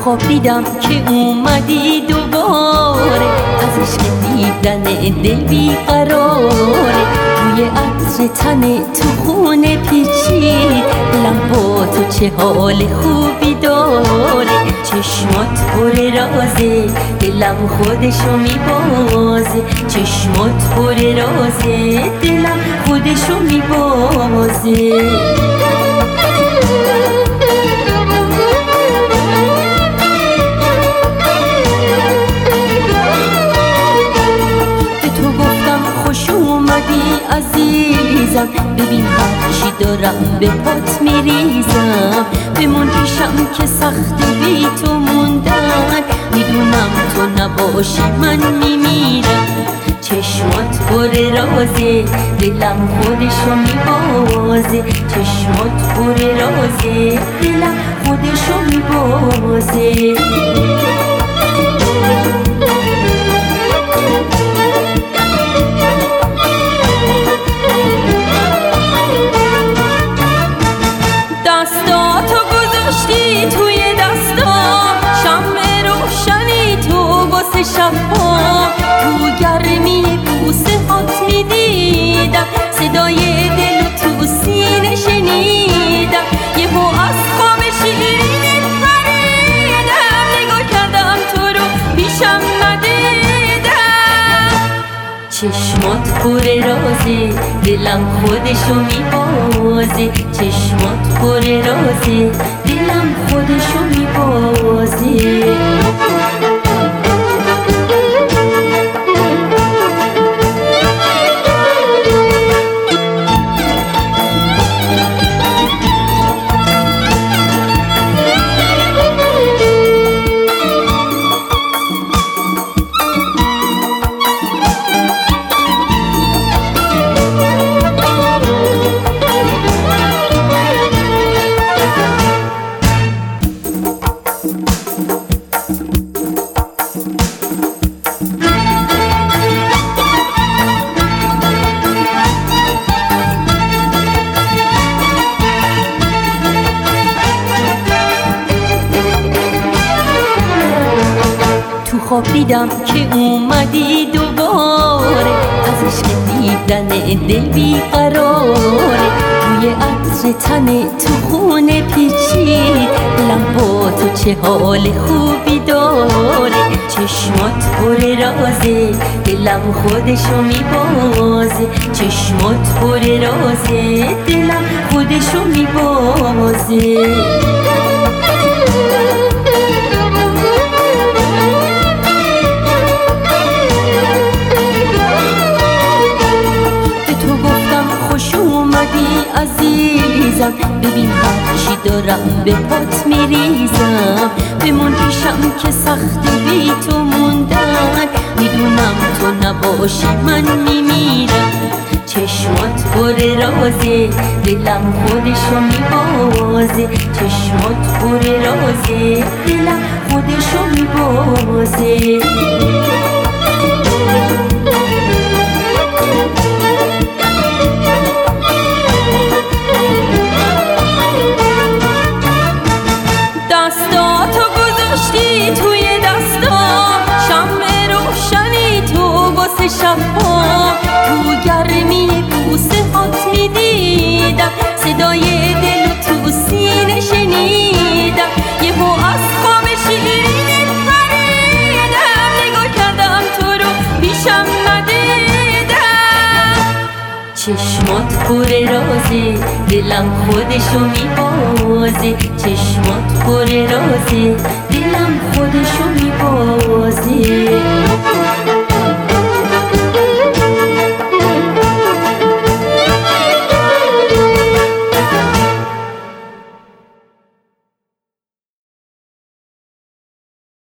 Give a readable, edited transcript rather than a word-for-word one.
خواب دیدم که اومدی دوباره، از عشق دیدن دل بیقراره. بوی عطر تن تو خونه پیچید، دلم با تو چه حال خوبی داره. چشمات پر رازه، دلم خودشو میبازه. چشمات پر رازه، دلم خودشو میبازه. خوش اومدی عزیزم، ببین هرچی دارم به پات میریزم. بمون پیشم که سخت بی تو موندن، میدونم تو نباشی من میمیرم. چشمات پر رازه، دلم خودشو میبازه. چشمات پر رازه، دلم خودشو میبازه. دستاتو گذاشتی توی دستام، شمع روشنی تو واسه شبام. تو گرمی بوسه هات میدیدم، صدای دل تو سینه شنیدم. یهو از خواب شیرین پریدم، نگاه کردم تو رو پیشم ندیدم. چشمات پر رازه، دلم خودشو میبازه. چشمات پر رازه، دلم خودشو میبازه. خواب دیدم که اومدی دوباره، از عشق دیدن دل بیقراره. بوی عطر تن تو خونه پیچید، دلم با تو چه حال خوبی داره. چشمات پر رازه، دلم خودشو میبازه. چشمات پر رازه، دلم خودشو میبازه. عزیزم ببین هرچی دارم به پات میریزم. بمون پیشم که سخت بی تو موندن، میدونم تو نباشی من میمیرم. چشمات پر رازه، دلم خودشو میبازه. چشمات پر رازه، دلم خودشو میبازه. دستاتو گذاشتی توی دستام، شمع روشنی تو واسه شبام. تو گرمی بوسه هات میدیدم، صدای دل تو سینه شنیدم. یهو از خواب شیرین پریدم، نگاه کردم تو رو پیشم ندیدم. چشمات پر رازه، دلم خودشو میبازه. چشمات پر رازه،